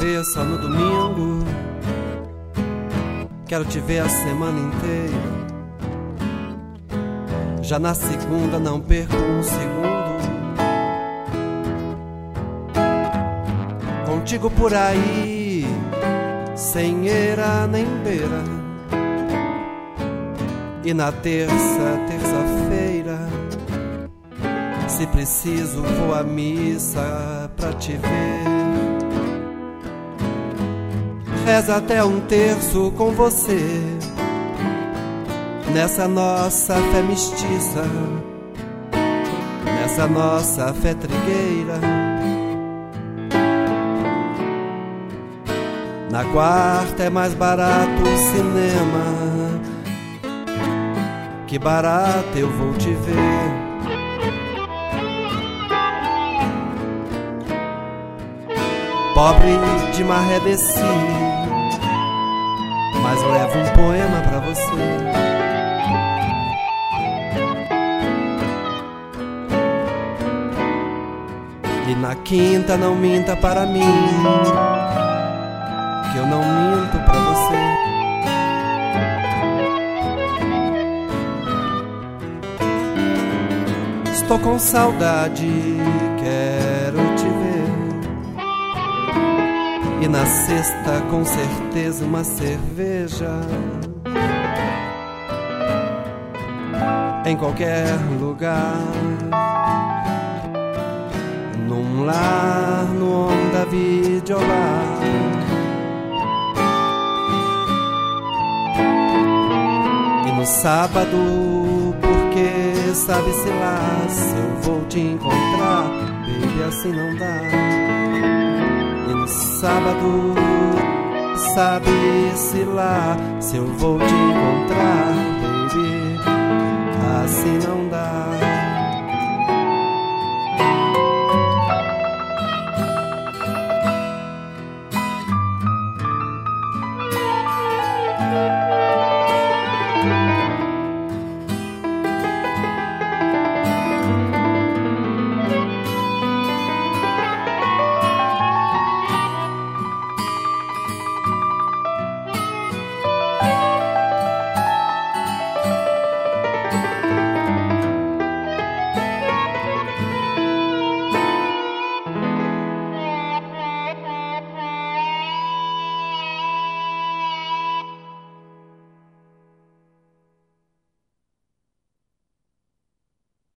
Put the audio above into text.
ver só no domingo, quero te ver a semana inteira. Já na segunda não perco um segundo, contigo por aí, sem eira nem beira. E na terça-feira, se preciso vou à missa pra te ver. Reza até um terço com você, nessa nossa fé mestiça, nessa nossa fé trigueira. Na quarta é mais barato o cinema, que barato eu vou te ver. Pobre de maré desci, mas levo um poema pra você. E na quinta não minta para mim, que eu não minto pra você. Estou com saudade, quero te ver. E na sexta com certeza uma cerveja, em qualquer lugar, num lar, no Onda Videolar. E no sábado, porque sabe-se lá se eu vou te encontrar, baby, assim não dá. E no sábado, sabe-se lá se eu vou te encontrar,